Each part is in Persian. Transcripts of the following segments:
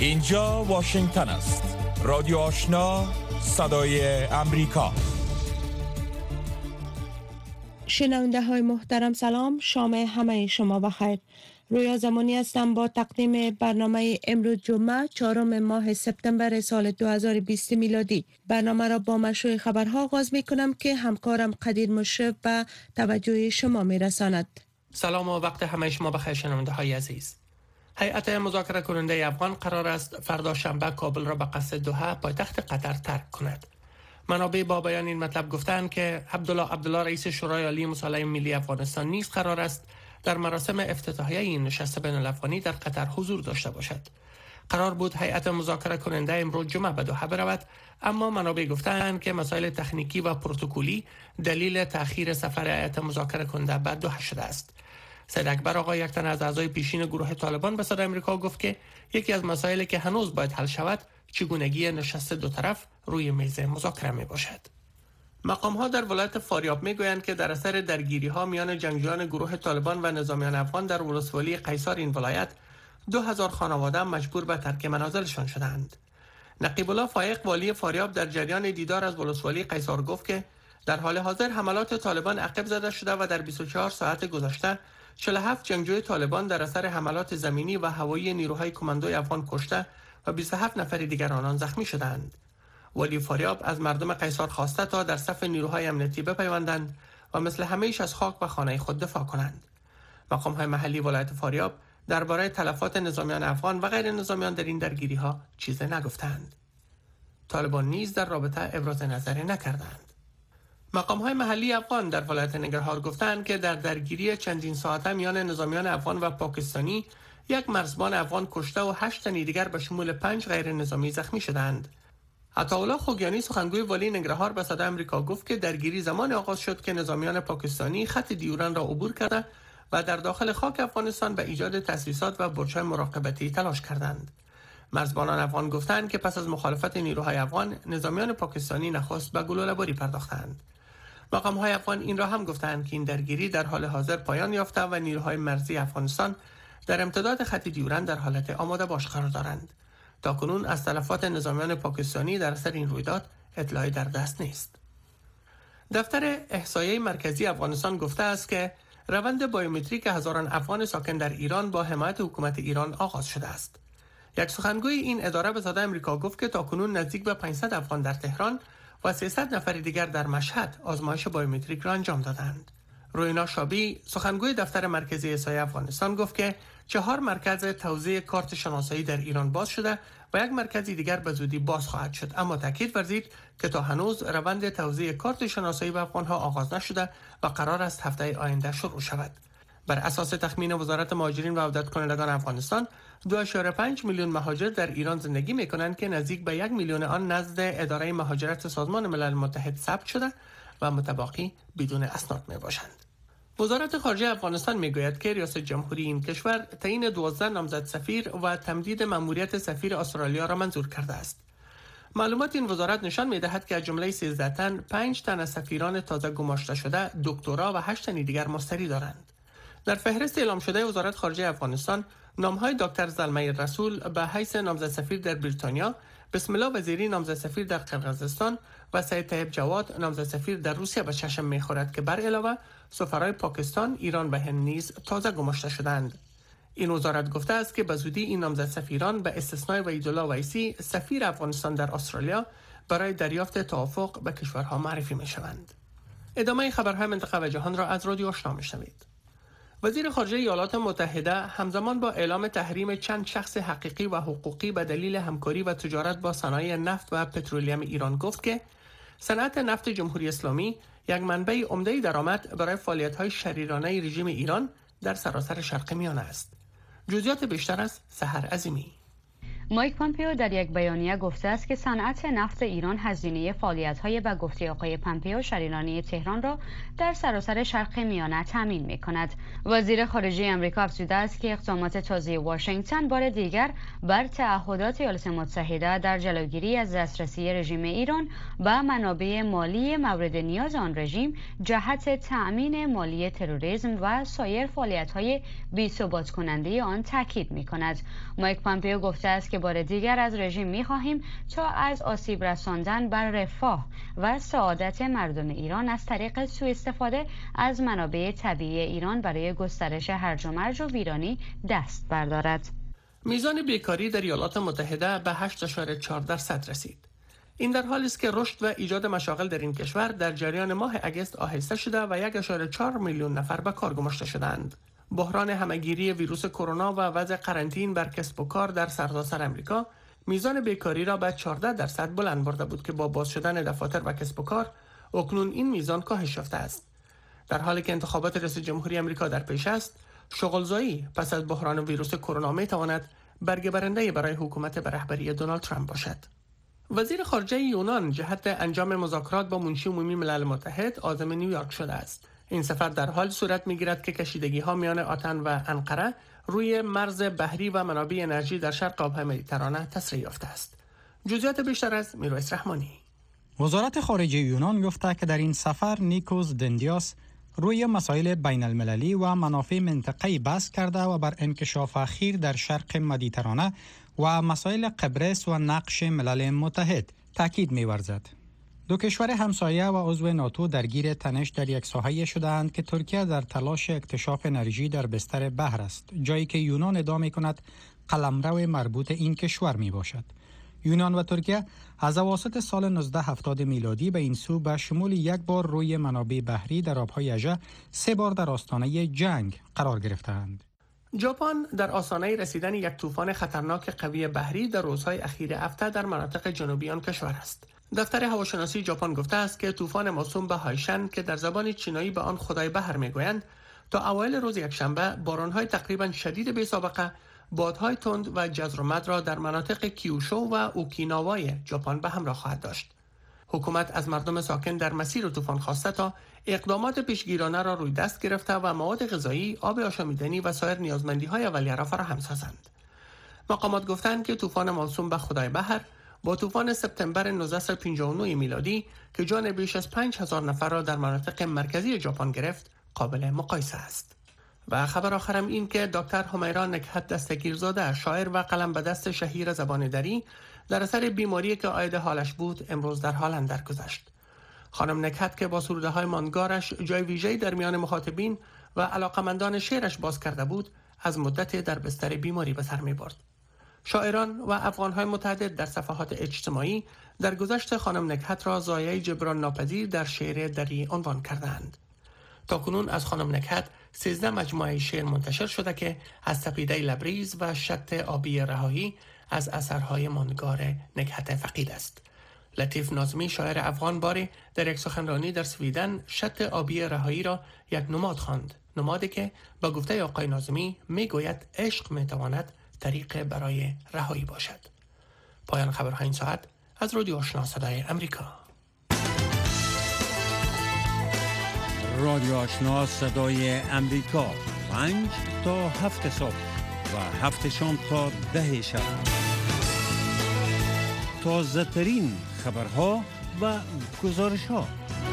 اینجا واشنگتن است. رادیو آشنا، صدای امریکا. شنونده های محترم سلام، شام همه شما بخیر. رویا زمانی هستم با تقدیم برنامه امروز جمعه 4 ماه سپتامبر سال 2020 میلادی. برنامه را با مشروع خبرها آغاز می کنم که همکارم قدیر مشرف به توجه شما می رساند. سلام و وقت همه شما بخیر شنونده های عزیز. هیئت مذاکره کننده افغان قرار است فردا شنبه کابل را به قصد دوحه پایتخت قطر ترک کند. منابع با بیان این مطلب گفتند که عبدالله رئیس شورای عالی مصالحه ملی افغانستان نیز قرار است در مراسم افتتاحیه این نشست بین الافغانی در قطر حضور داشته باشد. قرار بود هیئت مذاکره کننده امروز جمعه به دوحه برود، اما منابع گفتند که مسائل تکنیکی و پروتکلی دلیل تأخیر سفر هیئت مذاکره کننده به دوحه شده است. سید اکبر آقا، یک تن از اعضای پیشین گروه طالبان، به صدای آمریکا گفت که یکی از مسائلی که هنوز باید حل شود چگونگی نشست دو طرف روی میز مذاکره می باشد. مقام ها در ولایت فاریاب می گویند که در اثر درگیری ها میان جنگجویان گروه طالبان و نظامیان افغان در ولسوالی قیصار این ولایت 2000 خانواده مجبور به ترک منازلشان شدند. نقیب الله فایق، والی فاریاب، در جریان دیدار از ولسوالی قیصار گفت که در حال حاضر حملات طالبان عقب زده شده و در 24 ساعت گذشته 47 جنگجوی طالبان در اثر حملات زمینی و هوایی نیروهای کماندوی افغان کشته و 27 نفر دیگر آنان زخمی شدند. ولی فاریاب از مردم قیصار خواسته تا در صف نیروهای امنیتی بپیوندند و مثل همیشه از خاک و خانه خود دفاع کنند. مقام‌های محلی ولایت فاریاب درباره تلفات نظامیان افغان و غیر نظامیان در این درگیری‌ها چیزی نگفتند. طالبان نیز در رابطه ابراز نظری نکردند. مقام‌های محلی افغان در ولایت ننگرهار گفتند که در درگیری چندین ساعته میان نظامیان افغان و پاکستانی یک مرزبان افغان کشته و 8 تن دیگر به شمول 5 غیر نظامی زخمی شدند. عطاالله خوگیانی، سخنگوی والی ننگرهار، به صدای آمریکا گفت که درگیری زمان آغاز شد که نظامیان پاکستانی خط دیورن را عبور کرده و در داخل خاک افغانستان به ایجاد تأسیسات و برج‌های مراقبتی تلاش کردند. مرزبانان افغان گفتند که پس از مخالفت نیروهای افغان، نظامیان پاکستانی نخست به گلوله‌باری پرداختند. مقام‌های افغان این را هم گفتند که این درگیری در حال حاضر پایان یافته و نیروهای مرزی افغانستان در امتداد خط دیورن در حالت آماده باش قرار دارند. تاکنون از تلفات نظامیان پاکستانی در اثر این رویداد اطلاعی در دست نیست. دفتر احصایه مرکزی افغانستان گفته است که روند بایومتریک هزاران افغان ساکن در ایران با حمایت حکومت ایران آغاز شده است. یک سخنگوی این اداره به صدای آمریکا گفت که تاکنون نزدیک به 500 افغان در تهران و 300 نفر دیگر در مشهد آزمایش بایومتریک را انجام دادند. روینا شابی، سخنگوی دفتر مرکزی احصایه افغانستان، گفت که 4 مرکز توزیع کارت شناسایی در ایران باز شده و یک مرکز دیگر به زودی باز خواهد شد، اما تاکید ورزید که تا هنوز روند توزیع کارت شناسایی به افغانها آغاز نشده و قرار است هفته آینده شروع شود. بر اساس تخمین وزارت مهاجرین و عودت کنندگان افغانستان، 2.5 میلیون مهاجر در ایران زندگی می‌کنند که نزدیک به 1 میلیون آن نزد اداره مهاجرت سازمان ملل متحد ثبت شده و متباقی بدون اسناد میباشند. وزارت خارجه افغانستان میگوید که ریاست جمهوری این کشور تعیین 12 نامزد سفیر و تمدید مأموریت سفیر استرالیا را منظور کرده است. معلومات این وزارت نشان می‌دهد که از جمله 13 تن، 5 تن از سفیران تازه گماشته شده دکترا و 8 تن دیگر مستری دارند. در فهرست اعلام شده وزارت خارجه افغانستان، نام‌های دکتر زلمه رسول به حیث نامزد سفیر در بریتانیا، بسم الله وزیری نامزد سفیر در قرقیزستان و سید طیب جواد نامزد سفیر در روسیه به چشم می‌خورد که بر علاوه سفرای پاکستان، ایران و هند نیز تازه گماشته شدند. این وزارت گفته است که به زودی این نامزد سفیران به استثنای وحیدالله ویسی، سفیر افغانستان در استرالیا، برای دریافت توافق به کشورها معرفی می‌شوند. ادامه خبرهای منطقه و جهان را از رادیو آشنا می‌شنوید. وزیر خارجه ایالات متحده همزمان با اعلام تحریم چند شخص حقیقی و حقوقی به دلیل همکاری و تجارت با صنایع نفت و پترولیم ایران گفت که صنعت نفت جمهوری اسلامی یک منبع عمده درآمد برای فعالیت‌های شریرانه رژیم ایران در سراسر شرق میانه است. جزئیات بیشتر از سحر عظیمی. مایک پامپئو در یک بیانیه گفته است که صنعت نفت ایران هزینه فعالیت‌های به گفته آقای پامپئو شریرانه تهران را در سراسر شرق میانه تامین می‌کند. وزیر خارجه آمریکا افزوده است که اقدامات تازه واشنگتن بار دیگر بر تعهدات ایالات متحده در جلوگیری از دسترسی رژیم ایران به منابع مالی مورد نیاز آن رژیم جهت تأمین مالی تروریسم و سایر فعالیت‌های بی‌ثبات کننده آن تاکید می‌کند. مایک پامپئو گفته است که بار دیگر از رژیم می‌خواهیم تا از آسیب رساندن بر رفاه و سعادت مردم ایران از طریق سوء استفاده از منابع طبیعی ایران برای گسترش هرج و مرج و ویرانی دست بردارد. میزان بیکاری در ایالات متحده به 8.4% رسید. این در حالی است که رشد و ایجاد مشاغل در این کشور در جریان ماه اگست آهسته شده و 1.4 میلیون نفر به کار گماشته شدند. بحران همهگیری ویروس کرونا و وضع قرنطین بر کسب و کار در سرتاسر آمریکا میزان بیکاری را به 14% بلند برده بود که با باز شدن دفاتر و کسب و کار اکنون این میزان کاهش یافته است. در حالی که انتخابات رئیس جمهوری آمریکا در پیش است، شغلزایی پس از بحران ویروس کرونا می تواند برگ برنده برای حکومت به رهبری دونالد ترامپ باشد. وزیر خارجه یونان جهت انجام مذاکرات با منشی عمومی ملل متحد عازم نیویورک شده است. این سفر در حال صورت می‌گیرد که کشیدگی‌ها میان آتن و انقره روی مرز بحری و منابع انرژی در شرق آبهای مدیترانه تسریع یافته است. جزئیات بیشتر از میرویس رحمانی. وزارت خارجه یونان گفته که در این سفر نیکوس دندیاس روی مسائل بین المللی و منافع منطقه‌ای بحث کرده و بر انکشاف اخیر در شرق مدیترانه و مسائل قبرس و نقش ملل متحد تاکید می‌ورزد. دو کشور همسایه و عضو ناتو درگیر تنش در یک ساحه شده‌اند که ترکیه در تلاش اکتشاف انرژی در بستر بحر است، جایی که یونان ادعا می‌کند قلمرو مربوط این کشور میباشد. یونان و ترکیه از اواسط سال 1970 میلادی به این سو به شمول یک بار روی منابع بحری در آبهای اژه 3 بار در آستانه جنگ قرار گرفتند. ژاپن در آستانه رسیدن یک طوفان خطرناک قوی بحری در روزهای اخیر هفته در مناطق جنوبی آن کشور است. دفتر هواشناسی ژاپن گفته است که طوفان موسوم به هایشن که در زبان چینایی به آن خدای بحر میگویند، تا اوایل روز یکشنبه باران‌های تقریباً شدید بی‌سابقه، بادهای تند و جزر و مد را در مناطق کیوشو و اوکیناوای ژاپن به همراه خواهد داشت. حکومت از مردم ساکن در مسیر طوفان خواسته تا اقدامات پیشگیرانه را روی دست گرفته و مواد غذایی، آب آشامیدنی و سایر نیازمندی‌های اولیه را فراهم سازند. مقامات گفتند که طوفان موسوم به خدای بحر با طوفان سپتامبر 1959 میلادی که جان بیش از 5000 نفر را در مناطق مرکزی ژاپن گرفت قابل مقایسه است. و خبر آخرم این که دکتر همیرا نکهت دستگیرزاده، شاعر و قلم به دست شهیر زبان دری، در اثر بیماری که عاید حالش بود امروز در حالند درگذشت. خانم نکهت که با سروده‌های ماندگارش جای ویژه‌ای در میان مخاطبین و علاقمندان شعرش باز کرده بود، از مدت در بستر بیماری به سر می‌برد. شاعران و افغان‌های متعدد در صفحات اجتماعی در گذشت خانم نکهت را ضایعه جبران ناپذیر در شعر دری عنوان کردند. تاکنون از خانم نکهت 13 مجموعه شعر منتشر شده که از سپیده لبریز و شط آبی رهایی از اثرهای ماندگار نکهت فقید است. لطیف ناظمی شاعر افغان باری در یک سخنرانی در سویدن شط آبی رهایی را یک نماد خواند. نمادی که با گفته آقای ناظمی میگوید عشق میتواند طریق برای رهایی باشد. پایان خبرهای این ساعت از رادیو آشنا صدای امریکا. رادیو آشنا صدای امریکا 5 تا 7 صبح و 7 شام تا 10 شب. تازه ترین خبرها و گزارش ها.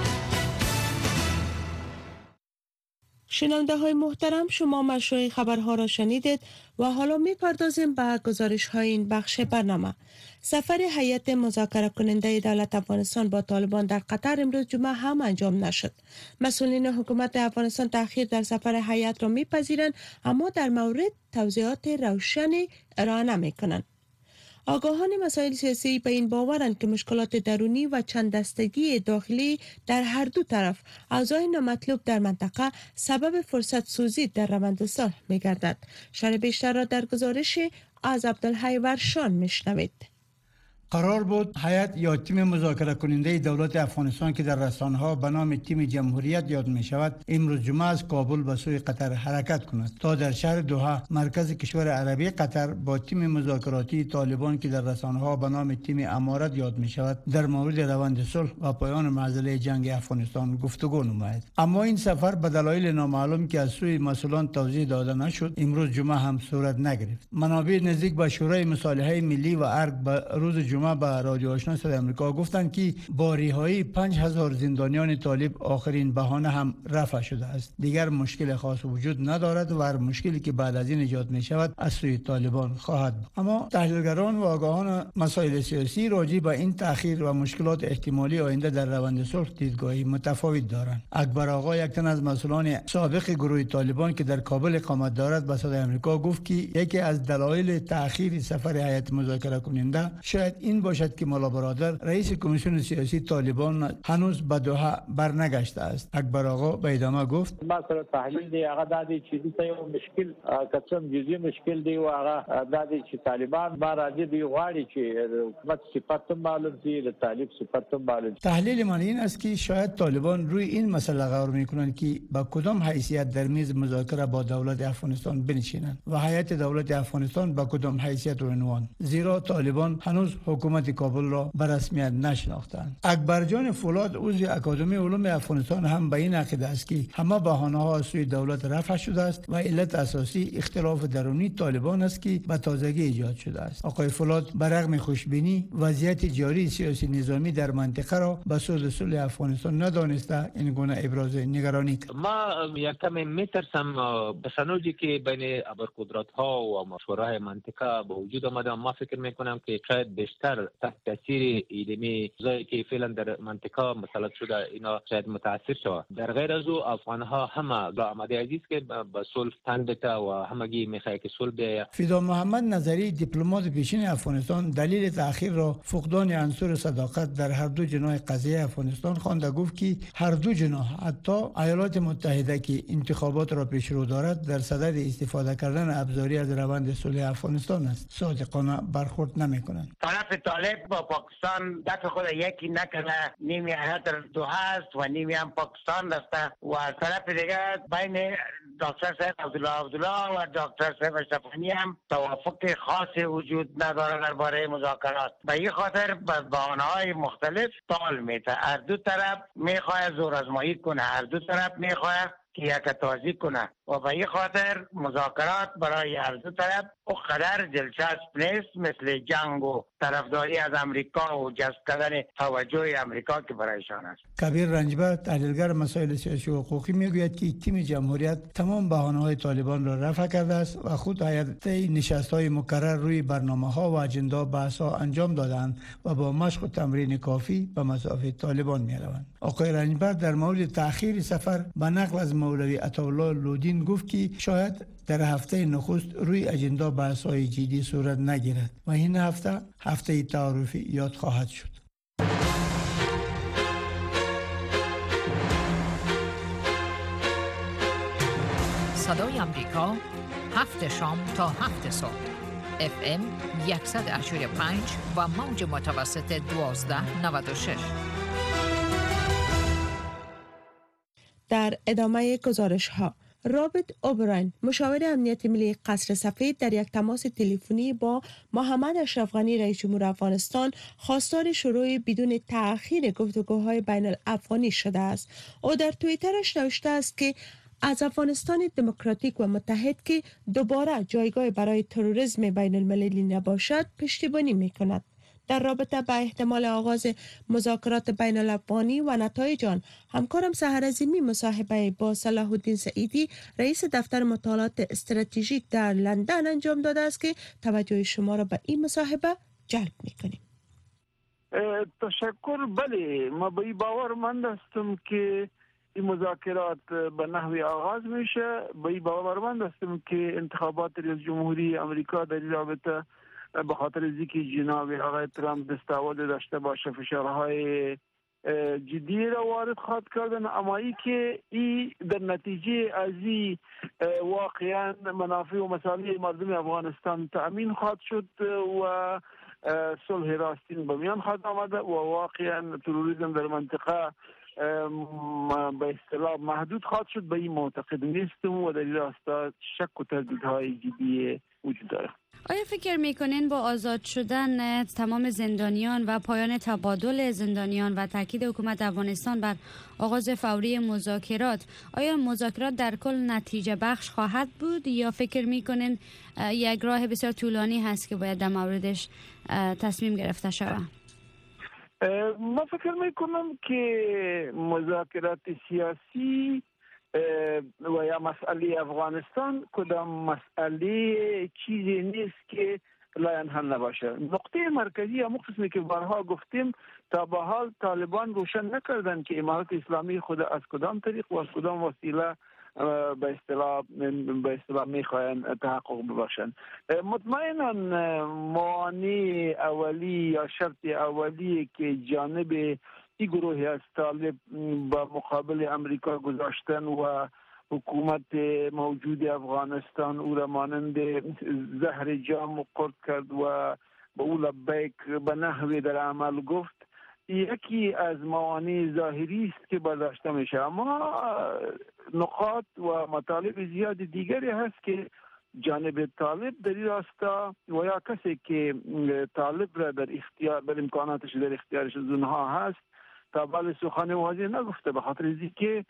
شنونده های محترم، شما مشروع خبرها را شنیدید و حالا می پردازیم به گزارش های این بخش برنامه. سفر هیئت مذاکره کننده دولت افغانستان با طالبان در قطر امروز جمعه هم انجام نشد. مسئولین حکومت افغانستان تأخیر در سفر هیئت را میپذیرند، اما در مورد توضیحات روشنی ارائه نمی‌کنند. آگاهان مسائل سیاسی به این باورند که مشکلات درونی و چند دستگی داخلی در هر دو طرف اوضاع نامطلوب در منطقه سبب فرصت سوزی در روند صلح می‌گردد. شرح بیشتر را در گزارش از عبدالحی ورشان میشنوید. قرار بود هیئت یا تیم مذاکره کننده دولت افغانستان که در رسانه‌ها به نام تیم جمهوریت یاد می شود امروز جمعه از کابل به سوی قطر حرکت کند تا در شهر دوحه مرکز کشور عربی قطر با تیم مذاکراتی طالبان که در رسانه‌ها به نام تیم امارت یاد می شود در مورد روند صلح و پایان معضله جنگ افغانستان گفتگو نماید. اما این سفر به دلایل نامعلوم که از سوی مسئولان توضیح داده نشد امروز جمعه هم صورت نگرفت. منابع نزدیک به شورای مصالحه ملی و ارگ به روز جمعه جمعه به رادیو آشنا صدای آمریکا گفتند که با رهایی 5000 زندانیان طالب آخرین بهانه هم رفع شده است. دیگر مشکل خاص وجود ندارد و هر مشکلی که بعد از این ایجاد می شود از سوی طالبان خواهد بود. اما تحلیلگران و آگاهان مسائل سیاسی راجع به این تأخیر و مشکلات احتمالی آینده در روند صلح دیدگاهی متفاوت دارند. اکبر آقا، یک تن از مسئولان سابق گروه طالبان که در کابل اقامت دارد، به صدای آمریکا گفت که یکی از دلایل تأخیر سفر هیئت مذاکره کننده شاید این باشد که ملا برادر رئیس کمیسیون سیاسی طالبان هنوز به دوحه برنگشته است. اکبر آقا به ادامه گفت: ما سره تحلیل دی هغه د دې چې د یو مشکل کڅم جزئی مشکل دی او هغه د دې چې طالبان ما راځي دی غواړي چې حکومت صفات معلوم شي، د طالب صفات معلوم. تحلیل من این است که شاید طالبان روی این مسئله غور میکنند که با کدام حیثیت در میز مذاکره با دولت افغانستان بنشینند و هیئت دولت افغانستان با کدام حیثیت و عنوان، زیرا طالبان هنوز حکومت کابل را به رسمیت نشناختند. اکبر جان فولاد، عضو اکادمی علوم افغانستان، هم به این عقیده است که همه بهانه‌ها از سوی دولت رفع شده است و علت اساسی اختلاف درونی طالبان است که به تازگی ایجاد شده است. آقای فولاد برغم خوشبینی وضعیت جاری سیاسی نظامی در منطقه را به سود صلح افغانستان ندانسته این گونه ابراز نگرانی کرد. ما یکم میترسم به سنوجی که بین ابرقدرت‌ها و مشوره‌های منطقه به وجود آمده. ما فکر میکنم که شاید بیشتر تحت تاثیر علمی زایی که فعلا در منطقه مسلط شده اینا شاید متاثر شود. در غیر از او افغان‌ها همه با آماده عزیز که به صلح تن بده و همگی میخواه که صلح بیاید. فیدا محمد نظری، دیپلمات پیشین افغانستان، دلیل تأخیر را فقدان عنصر صداقت در هر دو جناح قضیه افغانستان خوانده. گفت که هر دو جناح، حتی ایالات متحده که انتخابات را پیش رو دارد، در صدد استفاده کردن ابزاری از روند صلح افغانستان است. صادقانه برخورد نمی‌کنند. طرف طالب با پاکستان دست خود یکی نکنه، نیمی هیئت دوحه است و نیمی هم پاکستان است و از طرف دیگر بین دکتر سید عبدالله و دکتر سید اشرف غنی هم توافق خاصی وجود نداره درباره مذاکرات. به این خاطر به بهانه‌های مختلف طال میده. هر دو طرف میخواد زور آزمایی کنه، هر دو طرف میخواد که یک توضیح کنه و به این خاطر مذاکرات برای هر دو طرف او قدر دلچسب نیست مثل جنگ و طرفداری از امریکا و جذب کردن توجه امریکا که برایشان است. کبیر رنجبر، تحلیلگر مسائل سیاسی و حقوقی، میگوید که تیم جمهوریت تمام بهانه‌های طالبان را رفع کرده است و خود هیئت نشست‌های مکرر روی برنامه‌ها و اجندا بحث‌ها انجام دادند و با مشق و تمرین کافی به مسافه طالبان می‌روند. آقای رنجبر در مورد تأخیر سفر به نقل از مولوی عطاالله لودین گفت که شاید در هفته نخست روی اجندا بحث‌های جدی صورت نگیرد و این هفته تعارفی یاد خواهد شد. صدای آمریکا، 7 شام تا 7 صبح. FM 100.5 و موج متوسط 1296. در ادامه گزارش ها، رابرت اوبراین، مشاور امنیت ملی قصر سفید، در یک تماس تلفنی با محمد اشرف غنی رئیس جمهور افغانستان خواستار شروع بدون تأخیر گفتگوهای بین الافغانی شده است. او در توییترش نوشته است که از افغانستان دموکراتیک و متحد که دوباره جایگاه برای تروریسم بین المللی نباشد پشتیبانی می‌کند. در رابطه با احتمال آغاز مذاکرات بین الافغانی و نتایج آن، همکارم سحر عظیمی مصاحبه با صلاح الدین سعیدی، رئیس دفتر مطالعات استراتژیک در لندن انجام داده است که توجه شما را به این مصاحبه جلب می‌کنیم. تشکر. بله، ما به این باورمند هستم که این مذاکرات به نحوی آغاز میشه. به این باورمند هستم که انتخابات ریاست جمهوری آمریکا در رابطه به خاطر از اینکه جناب آقای ترامپ دستاورد داشته باشه فشارهای جدی را وارد خواهد کردن، اما ای که ای در نتیجه از این واقعا منافع و مصالح مردم افغانستان تأمین خواهد شد و صلح راستین به میان خواهد آمده و واقعا تروریسم در منطقه به اصطلاح محدود خواهد شد، به این معتقد نیستم و در این راستا شک و تردیدهای جدی وجود داره. آیا فکر میکنین با آزاد شدن تمام زندانیان و پایان تبادل زندانیان و تاکید حکومت افغانستان بر آغاز فوری مذاکرات، آیا مذاکرات در کل نتیجه بخش خواهد بود یا فکر میکنین یک راه بسیار طولانی هست که باید در موردش تصمیم گرفته شود؟ من فکر میکنم که مذاکرات سیاسی و یا مسئله افغانستان کدام مسئله چیزی نیست که لاین حل نباشه. نقطه مرکزی یا مخصوصی که بارها گفتیم، تا به حال طالبان روشن نکردن که امارت اسلامی خود از کدام طریق و از کدام وسیله به اصطلاح میخواین تحقق ببخشن. مطمئنا موانع اولی یا شرط اولی که جانب این گروهی از طالب با مقابل امریکا گذاشتن و حکومت موجود افغانستان او را مانند زهر جام قرد کرد و به او لبیک به نحوی در عمل گفت، یکی از موانع ظاهری است که برداشته میشه. اما نقاط و مطالب زیاد دیگری هست که جانب طالب در این راستا و یا کسی که طالب را در امکاناتش در اختیارش از اونها هست تا بال سخن واضح نگفته، به خاطر اینکه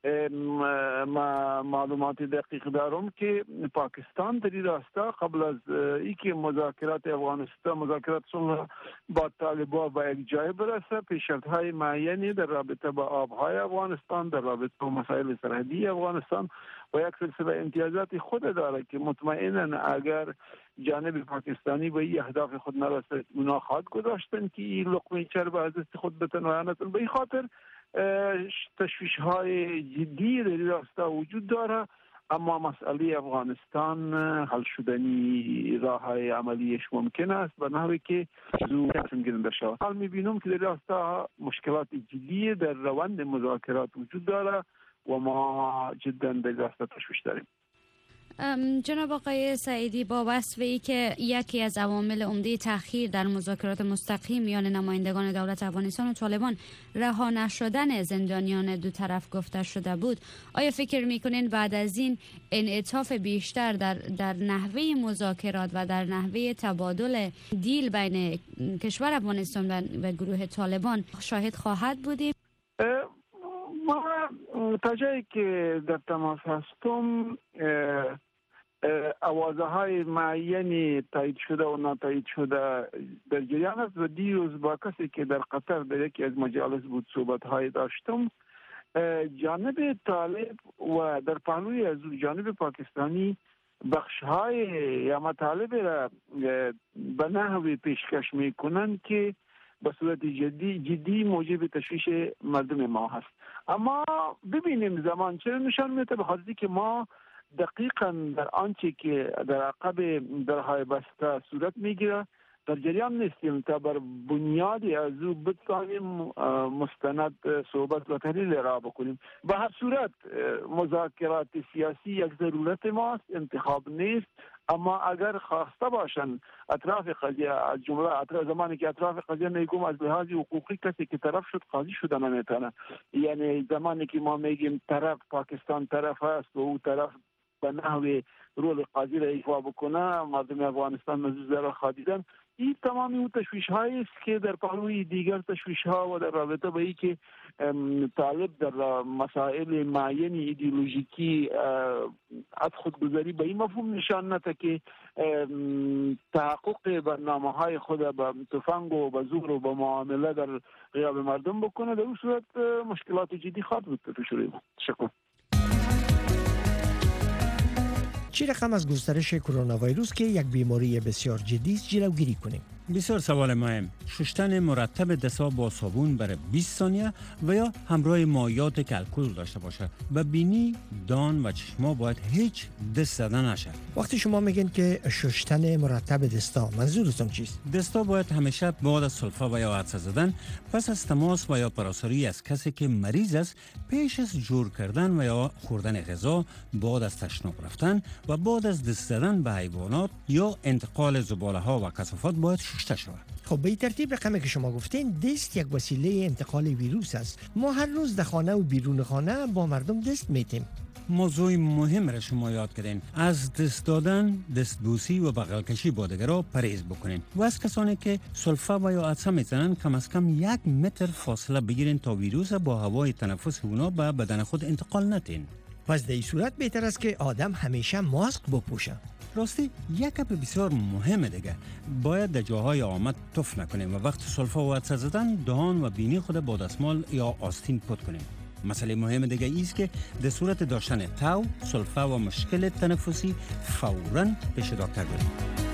معلومات دقیق دارم که پاکستان در این راستا قبل از اینکه مذاکرات افغانستان مذاکرات صلح با طالبان به یک جای برسه، پیشنهادهای معینی در رابطه با آبهای افغانستان، در رابطه با مسائل سرحدی افغانستان و یک سلسله امتیازات خود داره که مطمئنا اگر جانب پاکستانی به این اهداف خود نرسد اونا خواهد گذاشتن که این لقمه چرب از دست خود بتنوانتن. به این خاطر تشویش های جدی در این راستا وجود داره، اما مسئله افغانستان حل شدنی راه های عملیش ممکن است به نحوی که زود تصمیم گیرنده شود. حال میبینم که در راستا مشکلات جدی در روند مذاکرات وجود داره و ما جدا در راستا تشویش داریم. جناب آقای سعیدی، با وصف ای که یکی از عوامل عمده تأخیر در مذاکرات مستقیم میان نمایندگان دولت افغانستان و طالبان رها نشدن زندانیان دو طرف گفته شده بود، آیا فکر میکنین بعد از این انعطاف بیشتر در نحوه مذاکرات و در نحوه تبادل دیل بین کشور افغانستان و گروه طالبان شاهد خواهد بودیم؟ ما تا جایی که در تماس هستم آوازه های معینی تایید شده و ناتایید شده در جریان است و دیروز با کسی که در قطر در یکی از مجالس بود صحبت های داشتم، جانب طالب و در پهلوی از جانب پاکستانی بخش های یا مطالب را به نحوی پیشکش میکنند که به صورت جدی موجب تشویش مردم ما هست. اما ببینیم زمان چه نشان میده، به خاطر که ما دقیقاً در آنچه که در عقب درهای بسته صورت میگیره در جریان نیستیم تا بر بنیادی از او بتوانیم مستند صحبت و تحلیل را بکنیم. به هر صورت مذاکرات سیاسی یک ضرورت ماست، انتخاب نیست، اما اگر خواسته باشن اطراف قضیه، از جمله اطراف زمانی که اطراف قضیه میگم از لحاظ حقوقی کسی که طرف شد قاضی شدن نمیتونه، یعنی زمانی که ما میگیم طرف پاکستان طرف است و او طرف به نحو رول قاضی را ایفا بکنه، مردم افغانستان مزید را خادیدن، این تمامی اون تشویش هایی است که در پهلوی دیگر تشویش ها و در رابطه با اینکه طالب در مسائل معین ایدئولوژیکی از خودگذاری به این مفهوم نشان نده که تحقق برنامه های خود به تفنگ و به زور و به معامله در غیاب مردم بکنه، در اون صورت مشکلات جدی خواهد بود. شکر. چه رقم از گسترش کرونا ویروس که یک بیماری بسیار جدی است جلوگیری کنیم؟ بسیار سوال مهم. شستن مرتب دست‌ها با صابون برای 20 ثانیه و یا همراه مایعات که الکل داشته باشه. به بینی، دان و چشما باید هیچ دست زدن نشه. وقتی شما میگین که شستن مرتب دستا، منظورتون چیست؟ دستا باید همیشه بعد از سلفه و یا عطسه زدن، پس از تماس و یا پراساری از کسی که مریض است، پیش از جور کردن و یا خوردن غذا، بعد از تشناب رفتن و بعد از دست زدن به حیوانات یا انتقال زباله ها و کثافات باید کشته شود. خب به این ترتیب رقمی که شما گفتین دست یک وسیله انتقال ویروس است. ما هر روز در خانه و بیرون خانه با مردم دست میتیم. موضوع مهم را شما یاد کردین. از دست دادن، دستبوسی و بغل کشی با دیگران پرهیز بکنین و از کسانی که سلفه و یا عطسه میزنن کم از کم 1 متر فاصله بگیرین تا ویروس با هوای تنفس اونا به بدن خود انتقال ندین. پس در این صورت بهتر است که آدم همیشه ماسک بپوشه. راستی یک گپ بسیار مهمه دیگه، باید در جاهای آمد تف نکنیم و وقت سلفه و عطسه زدن دهان و بینی خود با دستمال یا آستین پاک کنیم. مسئله مهم دیگه ایست که در صورت داشتن تاو، سلفه و مشکل تنفسی فوراً پیش دکتر برید.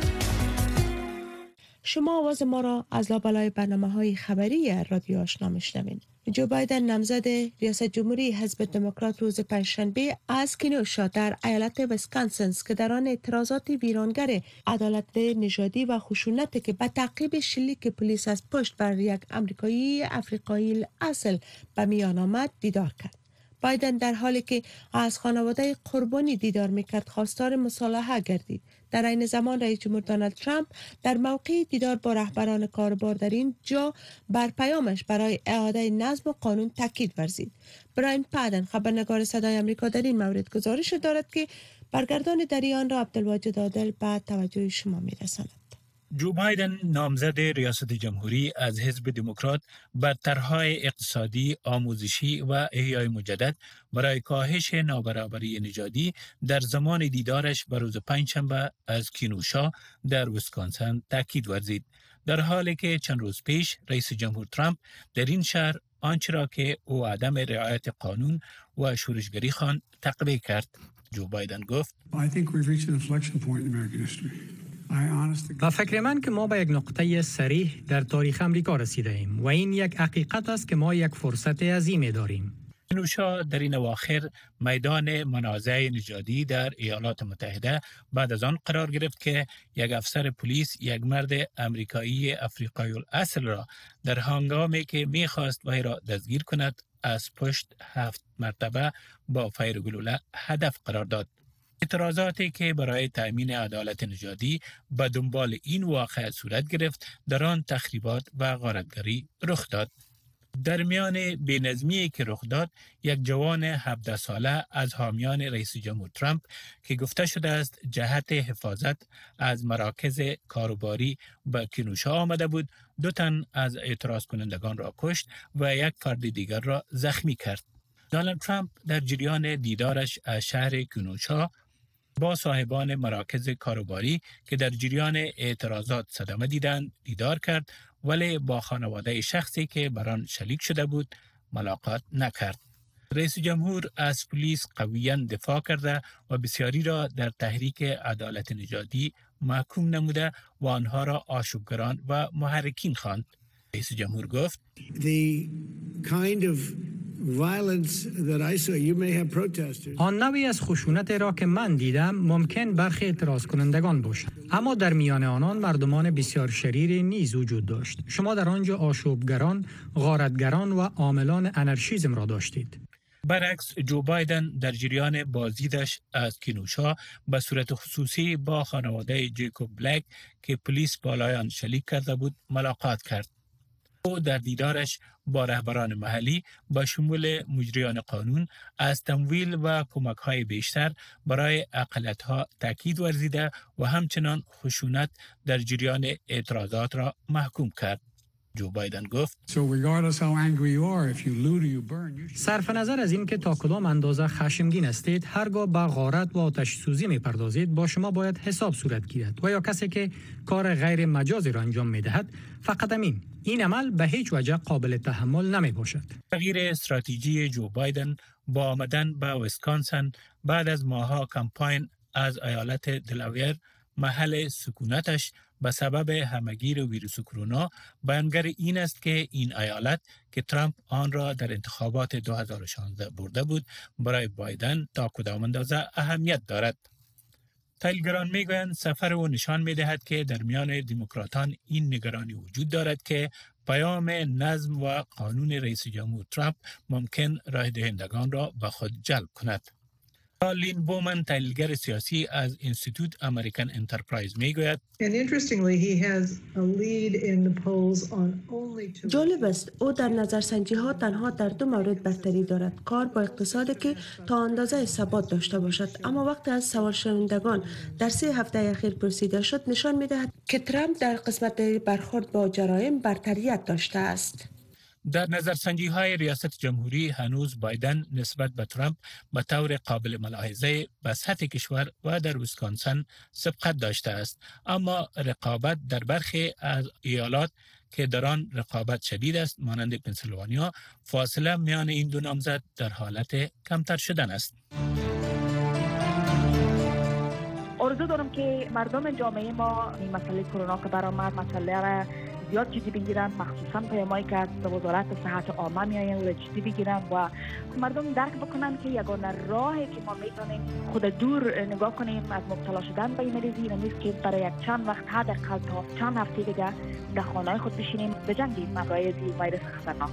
شما آواز ما را از لابلای برنامه‌های خبری رادیو آشنا میشنوید. جو بایدن نامزد ریاست جمهوری حزب دموکرات روز پنجشنبه از کینوشا در ایالت ویسکانسن که در آن اعتراضات ویرانگر عدالت نژادی و خشونت که به تعقیب شلیک پلیس از پشت بر یک آمریکایی افریقایی اصل به میان آمد دیدار کرد. بایدن در حالی که از خانواده قربانی دیدار میکرد خواستار مصالحه گردید. در این زمان رئیس جمهور دونالد ترامپ در موقع دیدار با رهبران کاربار در این جا بر پیامش برای اعاده نظم و قانون تاکید ورزید. براین پادن خبرنگار صدای آمریکا در این مورد گزارش دارد که برگردان در آن را عبدالواجد عادل به توجه شما میرساند. جو بایدن نامزد ریاست جمهوری از حزب دموکرات بر طرح‌های اقتصادی، آموزشی و احیای مجدد برای کاهش نابرابری نژادی در زمان دیدارش به روز پنجشنبه از کینوشا در ویسکانسن تاکید ورزید، در حالی که چند روز پیش رئیس جمهور ترامپ در این شهر آنچه را که او عدم رعایت قانون و شورشگری خواند تقبیح کرد. جو بایدن گفت: و فکر من که ما به یک نقطه صریح در تاریخ امریکا رسیده ایم و این یک حقیقت است که ما یک فرصت عظیم داریم. کینوشا در این اواخر میدان منازعه نژادی در ایالات متحده بعد از آن قرار گرفت که یک افسر پلیس یک مرد آمریکایی افریقایی الاصل را در هنگامی که می‌خواست وی را دستگیر کند از پشت 7 مرتبه با فیر گلوله هدف قرار داد. اعتراضاتی که برای تأمین عدالت نژادی به دنبال این واقعه صورت گرفت در آن تخریبات و غارتگری رخ داد. در میان بی‌نظمی که رخ داد، یک جوان 17 ساله از حامیان رئیس جمهور ترامپ که گفته شده است جهت حفاظت از مراکز کاروباری به کینوشا آمده بود، 2 تن از اعتراض کنندگان را کشت و یک فرد دیگر را زخمی کرد. دونالد ترامپ در جریان دیدارش از شهر کینوشا با صاحبان مراکز کاروباری که در جریان اعتراضات صدمه دیدند دیدار کرد، ولی با خانواده شخصی که بر آن شریک شده بود ملاقات نکرد. رئیس جمهور از پلیس قویاً دفاع کرده و بسیاری را در تحریک عدالت نژادی محکوم نموده و آنها را آشوبگران و محرکین خواند. رئیس جمهور گفت: آن نوعی از خشونت را که من دیدم ممکن برخی اعتراض کنندگان باشد، اما در میان آنان مردمان بسیار شریر نیز وجود داشت. شما در آنجا آشوبگران، غارتگران و عاملان انارشیسم را داشتید. برعکس جو بایدن در جریان بازدیدش از کینوشا به صورت خصوصی با خانواده جیکوب بلک که پلیس بالای آن شلیک کرده بود ملاقات کرد. او در دیدارش با رهبران محلی با شمول مجریان قانون از تمویل و کمک‌های بیشتر برای اقلیت‌ها تاکید ورزیده و همچنان خشونت در جریان اعتراضات را محکوم کرد. جو بایدن گفت: صرف نظر از این که تا کدام اندازه خشمگین هستید، هرگاه به غارت و آتش سوزی می‌پردازید با شما باید حساب صورت گیرد و یا کسی که کار غیر مجازی را انجام می‌دهد فقط این عمل به هیچ وجه قابل تحمل نمی باشد. تغییر استراتژی جو بایدن با آمدن به ویسکانسن بعد از ماه‌ها کمپاین از ایالت دلاویر محل سکونتش به سبب همگیر ویروس کرونا بیانگر این است که این ایالت که ترامپ آن را در انتخابات 2016 برده بود برای بایدن تا کدام اندازه اهمیت دارد. تحلیلگران میگویند سفر او نشان میدهد که در میان دموکراتان این نگرانی وجود دارد که پیام نظم و قانون رئیس جمهور ترامپ ممکن رای دهندگان را به خود جلب کند. لین بومن تحلیلگر سیاسی از اینستیتوت امریکن انترپرایز میگوید جالب است او در نظرسنجی ها تنها در 2 مورد برتری دارد: کار با اقتصادی که تا اندازه ثبات داشته باشد. اما وقتی از سوال شنوندگان در 3 هفته اخیر پرسیده شد، نشان می‌دهد که ترامپ در قسمت برخورد با جرایم برتریت داشته است. در نظرسنجی های ریاست جمهوری هنوز بایدن نسبت به ترامپ به طور قابل ملاحظه به سطح کشور و در ویسکانسن سبقت داشته است، اما رقابت در برخی از ایالات که در آن رقابت شدید است مانند پنسیلوانیا، فاصله میان این دو نامزد در حالت کمتر شدن است. آرزو دارم که مردم جامعه ما این مسئله کرونا که برآمد مسئله را زیاد جدی بگیرن، مخصوصا پیامایی که از وزارت صحت عامه میآین را جدی بگیرن و مردم درک بکنن که یگانه راهی که ما میتونیم خود دور نگاه کنیم از مبتلا شدن به این مریضی نیست که برای یک چند وقت حداقل تا چند هفته دیگه در خانه‌های خود بشینیم بجنگیم مبایض ویروس خطرناک.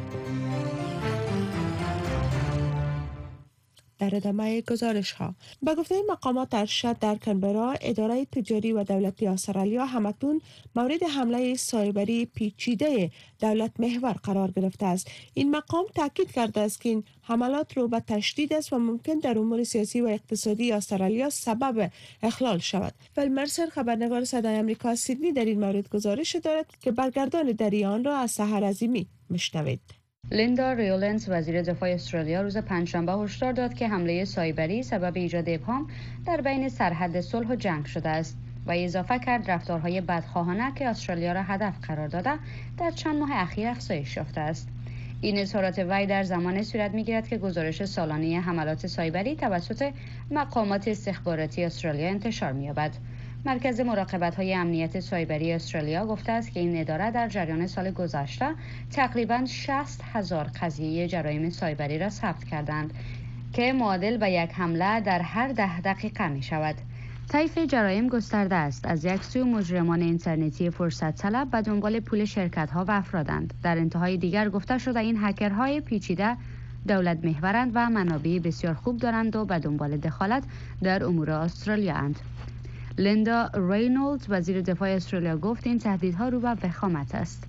در ادامه گزارش ها به گفته مقامات ارشد در کنبرا، اداره تجاری و دولتی استرالیا همکنون مورد حمله سایبری پیچیده دولت محور قرار گرفته است. این مقام تاکید کرده است که این حملات رو به تشدید است و ممکن در امور سیاسی و اقتصادی استرالیا سبب اخلال شود. فیل مرسر، خبرنگار صدای آمریکا سیدنی، در این مورد گزارش دارد که برگردان دریان را از سحر عظیمی میشنوید. لیندا ریولنس، وزیر دفاع استرالیا، روز پنجشنبه هشدار داد که حمله سایبری سبب ایجاد ابهام در بین سرحد صلح و جنگ شده است و اضافه کرد رفتارهای بدخواهانه که استرالیا را هدف قرار داده در چند ماه اخیر افزایش یافته است. این اظهارات وی در زمان صورت می‌گیرد که گزارش سالانه حملات سایبری توسط مقامات استخباراتی استرالیا انتشار می‌یابد. مرکز مراقبت‌های امنیت سایبری استرالیا گفته است که این اداره در جریان سال گذشته تقریباً 60,000 قضیه جرایم سایبری را ثبت کردند که معادل به یک حمله در هر 10 دقیقه می‌شود. طیف جرایم گسترده است. از یک سو مجرمان اینترنتی فرصت طلب به دنبال پول شرکت‌ها و افرادند. در انتهای دیگر گفته شده این هکرهای پیچیده دولت محورند و منابع بسیار خوب دارند و به دنبال دخالت در امور استرالیا اند. لیندا رینولدز، وزیر دفاع استرالیا، گفت این تهدیدها رو به وخامت است.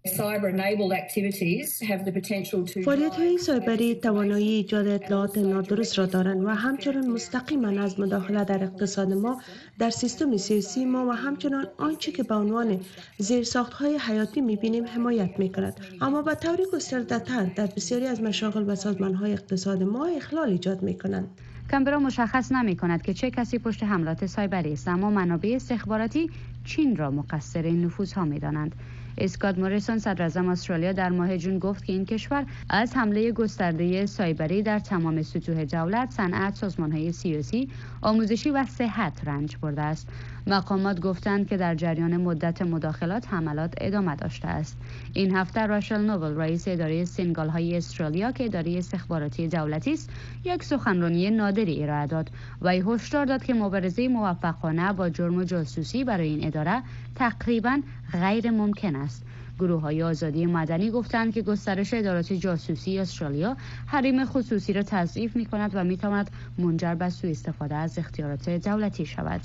فعالیت‌های سایبری توانایی ایجاد اطلاعات نادرست را دارند و همچنان مستقیما از مداخله در اقتصاد ما، در سیستم سیاسی ما و همچنان آنچه که به عنوان زیرساخت‌های حیاتی می‌بینیم حمایت می‌کند، اما به طور گسترده‌تر در بسیاری از مشاغل و سازمان‌های اقتصاد ما اخلال ایجاد می‌کنند. کانبرا مشخص نمی کند که چه کسی پشت حملات سایبری است، اما منابع استخباراتی چین را مقصر این نفوذها می دانند. اسکات موریسون، صدراعظم استرالیا، در ماه جون گفت که این کشور از حمله گسترده سایبری در تمام سطوح دولت، صنعت، سازمان‌های سیاسی، آموزشی و صحت رنج برده است. مقامات گفتند که در جریان مدت مداخلات حملات ادامه داشته است. این هفته راشل نوبل، رئیس اداره سینگال‌های استرالیا که اداره استخباراتی دولتی است، یک سخنرانی نادری ارائه داد و هشدار داد که مبارزه موفقانه با جرم جاسوسی برای این اداره تقریباً غیر ممکن است. گروه‌های آزادی مدنی گفتند که گسترش ادارات جاسوسی استرالیا حریم خصوصی را تضعیف می‌کند و می‌تواند منجر به سوء استفاده از اختیارات دولتی شود.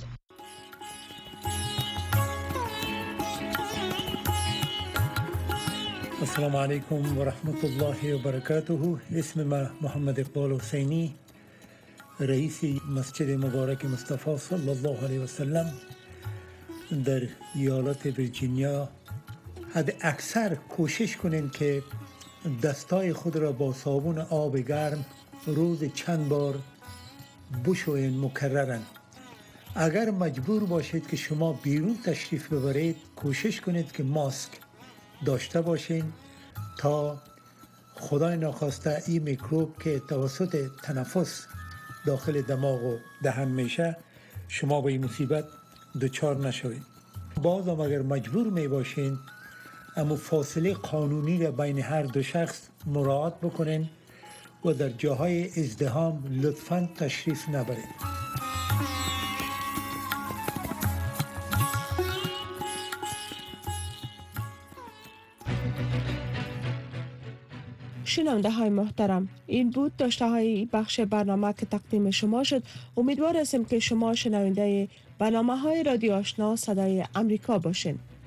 السلام علیکم و رحمت الله و برکاته. اسم ما محمد اقبال حسینی، رئیس مسجد مبارک مصطفی صلی الله علیه و سلم در ایالت ویرجینیا. حد اکثر کوشش کنین که دستای خود را با صابون آب گرم روز چند بار بشوین مکررن. اگر مجبور باشید که شما بیرون تشریف ببرید، کوشش کنید که ماسک داشته باشین تا خدای ناخواسته این میکروب که توسط تنفس داخل دماغ و دهن میشه شما به این مصیبت دچار نشوید. باز هم اگر مجبور می باشین اما فاصله قانونی را بین هر دو شخص مراعات بکنین و در جاهای ازدحام لطفاً تشریف نبرید. شنونده های محترم، این بود داشته های بخش برنامه که تقدیم شما شد. امیدوار هستم که شما شنونده برنامه های رادیو آشنا صدای امریکا باشین.